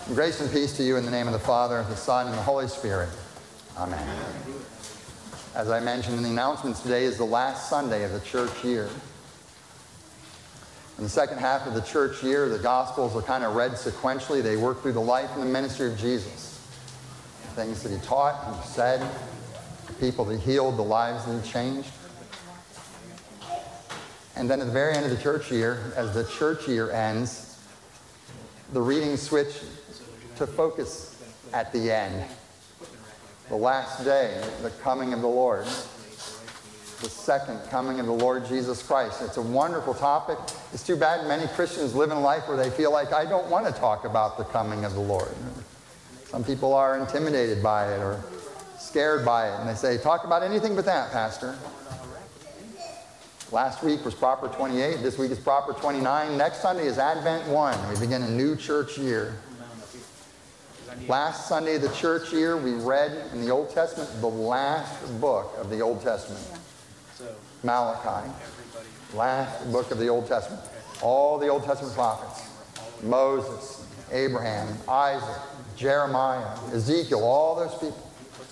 Grace and peace to you in the name of the Father, the Son, and the Holy Spirit. Amen. As I mentioned in the announcements, today is the last Sunday of the church year. In the second half of the church year, the Gospels are kind of read sequentially. They work through the life and the ministry of Jesus. Things that he taught, he said, the people that he healed, the lives that he changed. And then at the very end of the church year, as the church year ends, the readings switch to focus at the end. The last day, the coming of the Lord. The second coming of the Lord Jesus Christ. It's a wonderful topic. It's too bad many Christians live in a life where they feel like, I don't want to talk about the coming of the Lord. Some people are intimidated by it or scared by it. And they say, talk about anything but that, Pastor. Last week was Proper 28. This week is Proper 29. Next Sunday is Advent 1. We begin a new church year. Last Sunday of the church year, we read in the Old Testament the last book of the Old Testament. Malachi. Last book of the Old Testament. All the Old Testament prophets. Moses, Abraham, Isaac, Jeremiah, Ezekiel, all those people.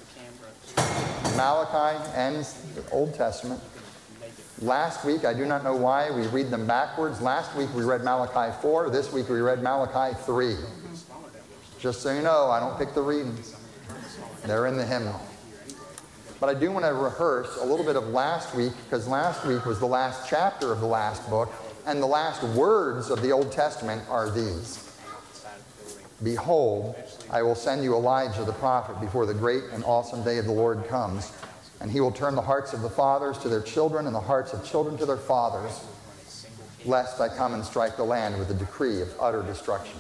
Malachi ends the Old Testament. Last week, I do not know why, we read them backwards. Last week we read Malachi 4. This week we read Malachi 3. Just so you know, I don't pick the readings. They're in the hymnal. But I do want to rehearse a little bit of last week, because last week was the last chapter of the last book, and the last words of the Old Testament are these. Behold, I will send you Elijah the prophet before the great and awesome day of the Lord comes, and he will turn the hearts of the fathers to their children and the hearts of children to their fathers, lest I come and strike the land with a decree of utter destruction.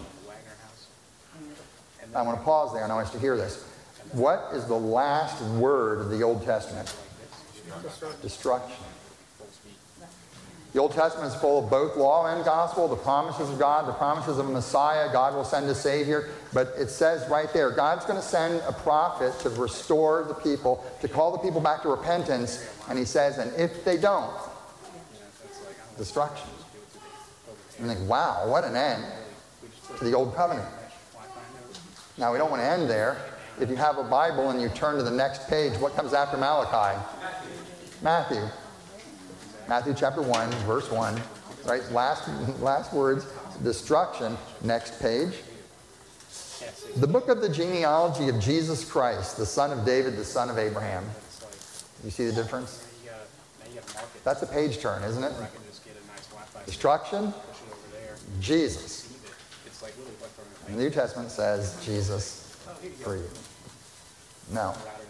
I want to pause there and I want us to hear this. What is the last word of the Old Testament? Destruction. The Old Testament is full of both law and gospel, the promises of God, the promises of a Messiah. God will send a Savior. But it says right there, God's going to send a prophet to restore the people, to call the people back to repentance. And he says, and if they don't, destruction. And you think, wow, what an end to the Old Covenant. Now, we don't want to end there. If you have a Bible and you turn to the next page, what comes after Malachi? Matthew. Matthew chapter 1, verse 1. Right? Last words, destruction. Next page. The book of the genealogy of Jesus Christ, the son of David, the son of Abraham. You see the difference? That's a page turn, isn't it? Destruction. Jesus. And the New Testament says Jesus for you. No.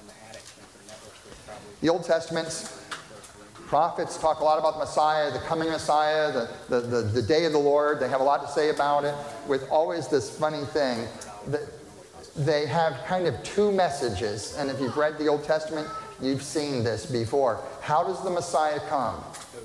The Old Testament's prophets talk a lot about the Messiah, the coming Messiah, the day of the Lord. They have a lot to say about it, with always this funny thing that they have kind of two messages. And if you've read the Old Testament, you've seen this before. How does the Messiah come?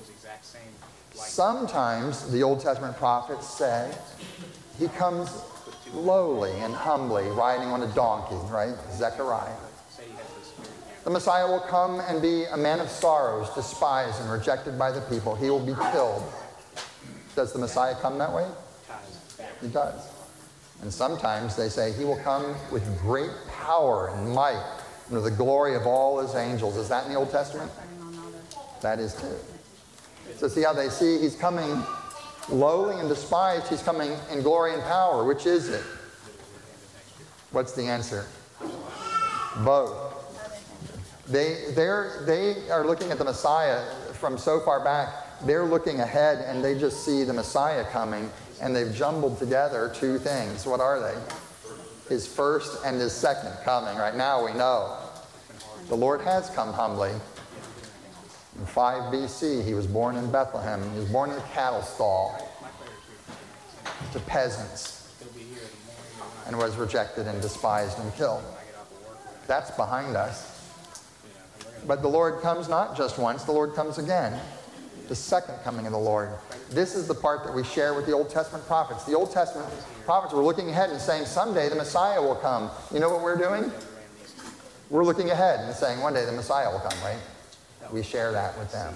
Sometimes the Old Testament prophets say he comes lowly and humbly, riding on a donkey, right? Zechariah. The Messiah will come and be a man of sorrows, despised and rejected by the people. He will be killed. Does the Messiah come that way? He does. And sometimes they say he will come with great power and might, under the glory of all his angels. Is that in the Old Testament? That is too. So see how they see he's coming lowly and despised, he's coming in glory and power. Which is it? What's the answer? Both. They are looking at the Messiah from so far back. They're looking ahead and they just see the Messiah coming, and they've jumbled together two things. What are they? His first and his second coming. Right now we know the Lord has come humbly. In 5 BC, he was born in Bethlehem. He was born in a cattle stall to peasants and was rejected and despised and killed. That's behind us. But the Lord comes not just once, the Lord comes again. The second coming of the Lord. This is the part that we share with the Old Testament prophets. The Old Testament prophets were looking ahead and saying, someday the Messiah will come. You know what we're doing? We're looking ahead and saying, one day the Messiah will come, right? We share that with them.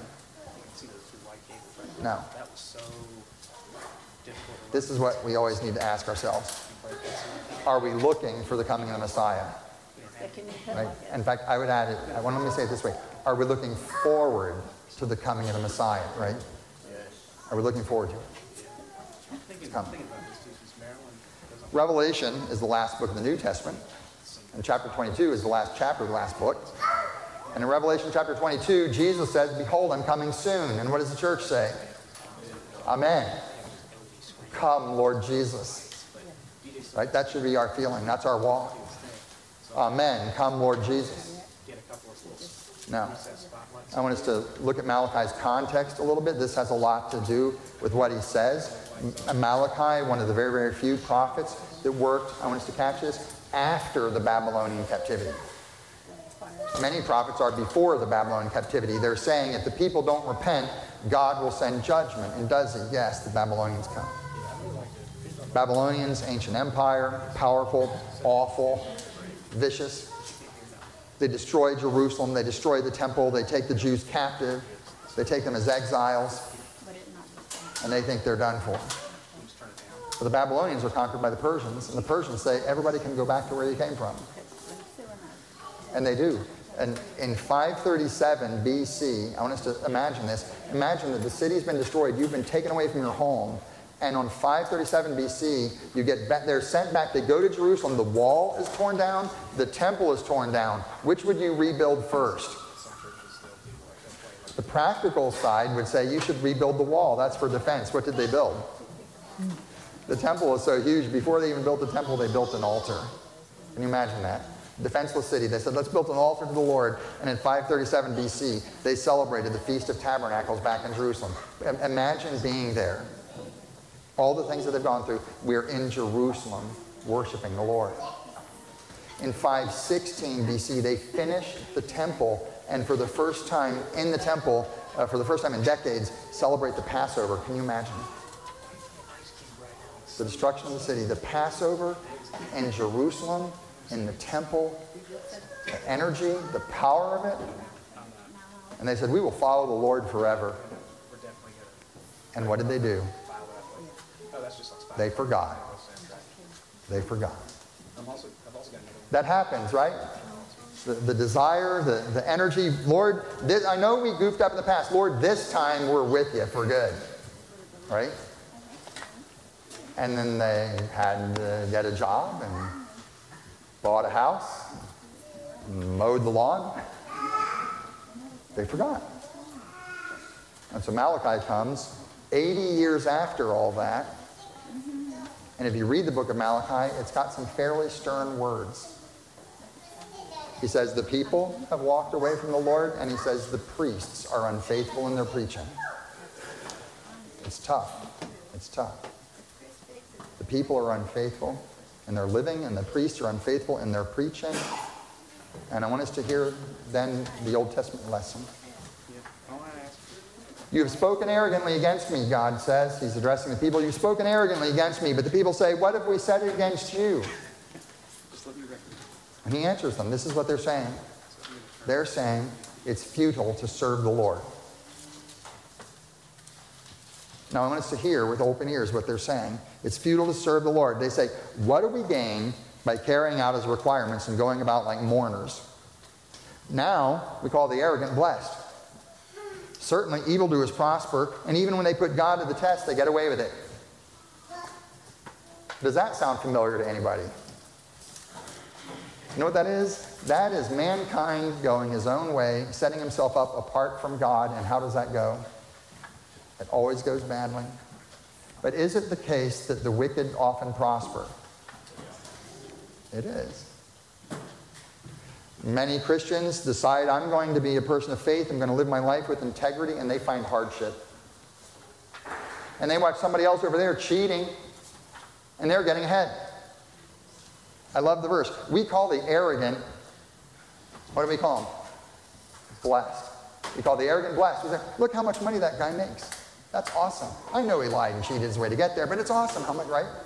No. This is what we always need to ask ourselves. are we looking for the coming of the Messiah? Right? In fact, I would add it, let me say it this way. Are we looking forward to the coming of the Messiah, right? Are we looking forward to it? It's coming. Revelation is the last book of the New Testament. And chapter 22 is the last chapter of the last book. And in Revelation chapter 22, Jesus says, behold, I'm coming soon. And what does the church say? Amen. Come, Lord Jesus. Right? That should be our feeling. That's our walk. Amen. Come, Lord Jesus. Now, I want us to look at Malachi's context a little bit. This has a lot to do with what he says. Malachi, one of the very, very few prophets that worked, I want us to catch this, after the Babylonian captivity. Many prophets are before the Babylonian captivity. They're saying if the people don't repent, God will send judgment. And does he? Yes, the Babylonians come. Babylonians, ancient empire, powerful, awful, vicious. They destroy Jerusalem. They destroy the temple. They take the Jews captive. They take them as exiles. And they think they're done for. But the Babylonians are conquered by the Persians. And the Persians say, everybody can go back to where you came from. And they do. And in 537 BC, I want us to imagine this. Imagine that the city's been destroyed. You've been taken away from your home. And on 537 BC, you get back, they're sent back. They go to Jerusalem. The wall is torn down. The temple is torn down. Which would you rebuild first? The practical side would say you should rebuild the wall. That's for defense. What did they build? The temple is so huge. Before they even built the temple, they built an altar. Can you imagine that? Defenseless city. They said, let's build an altar to the Lord. And in 537 BC, they celebrated the Feast of Tabernacles back in Jerusalem. Imagine being there. All the things that they've gone through. We're in Jerusalem worshiping the Lord. In 516 BC, they finished the temple, and for the first time in the temple, for the first time in decades, celebrate the Passover. Can you imagine? The destruction of the city, the Passover in Jerusalem, in the temple, the energy, the power of it. And they said, we will follow the Lord forever. And what did they do? They forgot. They forgot. That happens, right? The desire, the energy. Lord, I know we goofed up in the past. Lord, this time we're with you for good. Right? And then they had to get a job and bought a house, mowed the lawn. They forgot. And so Malachi comes 80 years after all that. And if you read the book of Malachi, it's got some fairly stern words. He says the people have walked away from the Lord, and he says the priests are unfaithful in their preaching. It's tough. It's tough. The people are unfaithful in their living, and the priests are unfaithful in their preaching. And I want us to hear then the Old Testament lesson. You have spoken arrogantly against me, God says. He's addressing the people. You've spoken arrogantly against me, but the people say, what have we said against you? And he answers them. This is what they're saying. They're saying it's futile to serve the Lord. Now I want us to hear with open ears what they're saying. It's futile to serve the Lord. They say, what do we gain by carrying out his requirements and going about like mourners? Now we call the arrogant blessed. Certainly evildoers prosper, and even when they put God to the test, they get away with it. Does that sound familiar to anybody? You know what that is? That is mankind going his own way, setting himself up apart from God. And how does that go? It always goes badly. But is it the case that the wicked often prosper? It is. Many Christians decide, I'm going to be a person of faith, I'm going to live my life with integrity, and they find hardship. And they watch somebody else over there cheating, and they're getting ahead. I love the verse. We call the arrogant, what do we call them? Blessed. We call the arrogant blessed. We say, look how much money that guy makes. That's awesome. I know he lied and cheated his way to get there, but it's awesome. How much, right?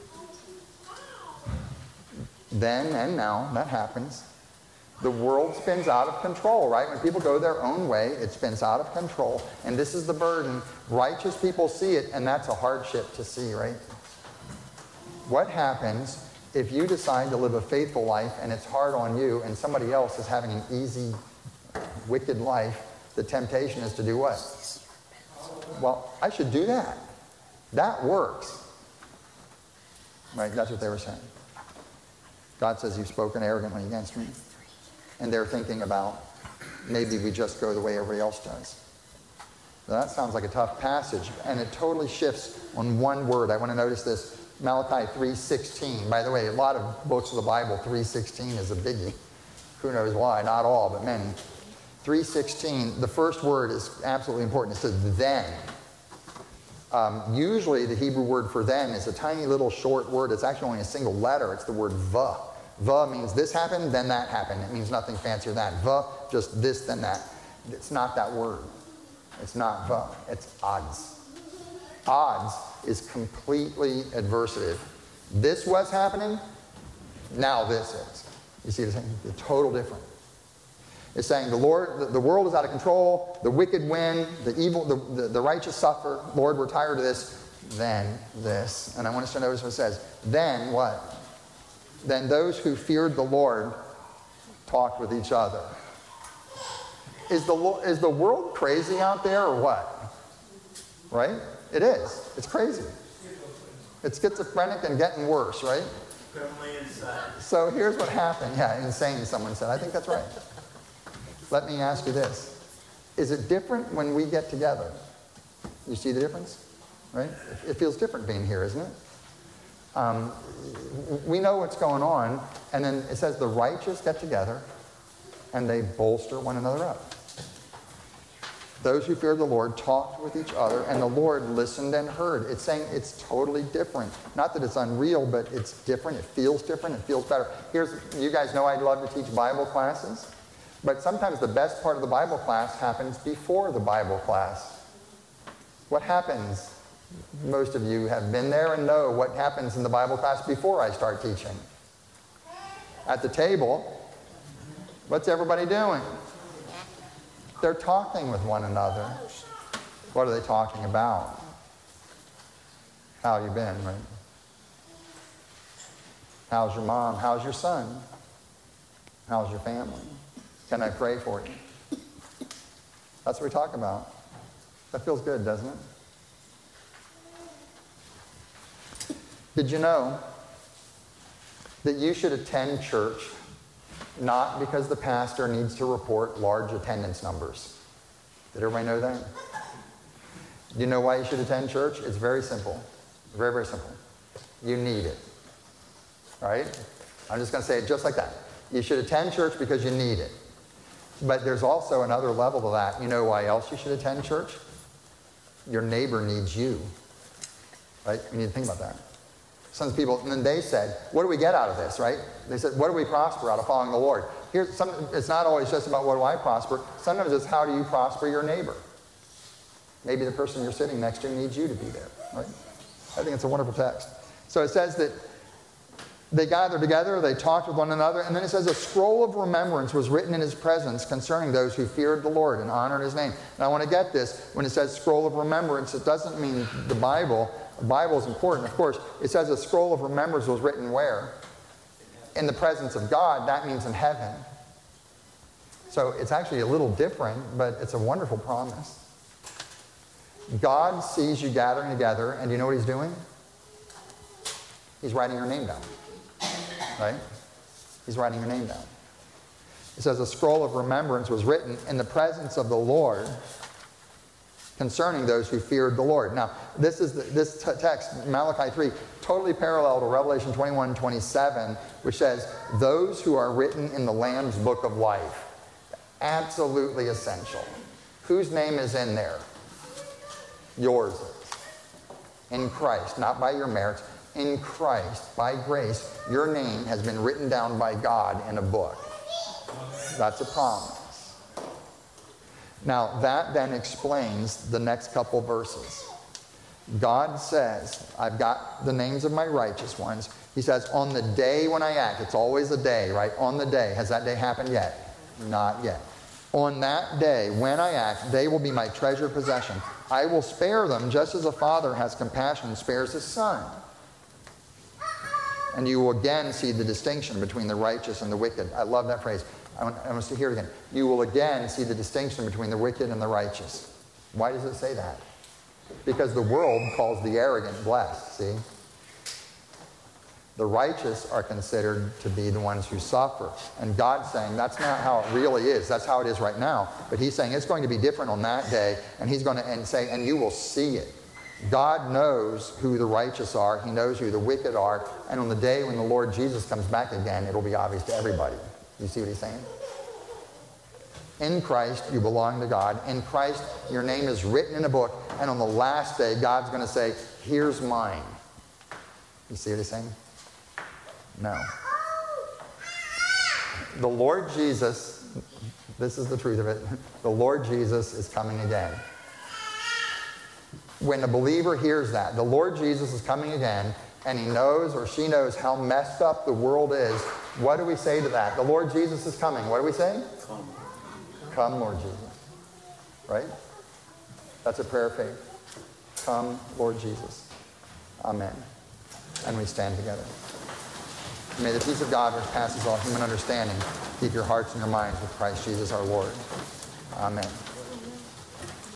Then and now, that happens. The world spins out of control, right? When people go their own way, it spins out of control. And this is the burden. Righteous people see it, and that's a hardship to see, right? What happens If you decide to live a faithful life and it's hard on you and somebody else is having an easy, wicked life, the temptation is to do what? Well, I should do that. That works. Right? That's what they were saying. God says, you've spoken arrogantly against me. And they're thinking about, maybe we just go the way everybody else does. Now, that sounds like a tough passage, and it totally shifts on one word. I want to notice this, Malachi 3:16. By the way, a lot of books of the Bible, 3:16 is a biggie. Who knows why? Not all, but many. 3:16, the first word is absolutely important. It says, then. Usually the Hebrew word for then is a tiny little short word. It's actually only a single letter. It's the word va. Va means this happened, then that happened. It means nothing fancier than that. Va, just this, then that. It's not that word. It's not va. It's odds. Odds is completely adversative. This was happening, now this is. You see what I'm saying? The total different. It's saying the world is out of control, the wicked win, the evil, the righteous suffer. Lord, we're tired of this. Then this. And I want us to notice what it says. Then what? Then those who feared the Lord talked with each other. Is the world crazy out there or what? Right? It is. It's crazy. It's schizophrenic and getting worse, right? So here's what happened. Yeah, insane, someone said. I think that's right. Let me ask you this. Is it different when we get together? You see the difference? Right? It feels different being here, isn't it? We know what's going on, and then it says the righteous get together and they bolster one another up. Those who feared the Lord talked with each other, and the Lord listened and heard. It's saying it's totally different. Not that it's unreal, but it's different. It feels different. It feels better. You guys know I love to teach Bible classes, but sometimes the best part of the Bible class happens before the Bible class. What happens? Most of you have been there and know what happens in the Bible class before I start teaching. At the table, what's everybody doing? They're talking with one another. What are they talking about? How you been, right? How's your mom? How's your son? How's your family? Can I pray for you? That's what we talk about. That feels good, doesn't it? Did you know that you should attend church not because the pastor needs to report large attendance numbers? Did everybody know that? Do you know why you should attend church? It's very simple. Very, very simple. You need it. Right? I'm just going to say it just like that. You should attend church because you need it. But there's also another level to that. You know why else you should attend church? Your neighbor needs you. Right? You need to think about that. Some people, and then they said, what do we get out of this, right? They said, what do we prosper out of following the Lord? It's not always just about what do I prosper. Sometimes it's how do you prosper your neighbor? Maybe the person you're sitting next to needs you to be there, right? I think it's a wonderful text. So it says that they gathered together, they talked with one another, and then it says a scroll of remembrance was written in his presence concerning those who feared the Lord and honored his name. And I want to get this, when it says scroll of remembrance, it doesn't mean the Bible. The Bible is important, of course. It says a scroll of remembrance was written where? In the presence of God. That means in heaven. So it's actually a little different, but it's a wonderful promise. God sees you gathering together, and do you know what he's doing? He's writing your name down. Right? He's writing your name down. It says a scroll of remembrance was written in the presence of the Lord concerning those who feared the Lord. Now, this text, Malachi 3, totally parallel to Revelation 21:27, which says, those who are written in the Lamb's book of life. Absolutely essential. Whose name is in there? Yours is. In Christ, not by your merits. In Christ, by grace, your name has been written down by God in a book. That's a promise. Now, that then explains the next couple verses. God says, I've got the names of my righteous ones. He says, on the day when I act, it's always a day, right? On the day. Has that day happened yet? Not yet. On that day, when I act, they will be my treasured possession. I will spare them just as a father has compassion and spares his son. And you will again see the distinction between the righteous and the wicked. I love that phrase. I want us to hear it again. You will again see the distinction between the wicked and the righteous. Why does it say that? Because the world calls the arrogant blessed, see? The righteous are considered to be the ones who suffer. And God's saying that's not how it really is. That's how it is right now. But he's saying it's going to be different on that day. And he's going to say, and you will see it. God knows who the righteous are. He knows who the wicked are. And on the day when the Lord Jesus comes back again, it'll be obvious to everybody. You see what he's saying? In Christ, you belong to God. In Christ, your name is written in a book. And on the last day, God's going to say, here's mine. You see what he's saying? No. The Lord Jesus, this is the truth of it, the Lord Jesus is coming again. When the believer hears that, the Lord Jesus is coming again, and he knows or she knows how messed up the world is, what do we say to that? The Lord Jesus is coming. What do we say? Come. Come, Lord Jesus. Right? That's a prayer of faith. Come, Lord Jesus. Amen. And we stand together. May the peace of God, which passes all human understanding, keep your hearts and your minds with Christ Jesus our Lord. Amen.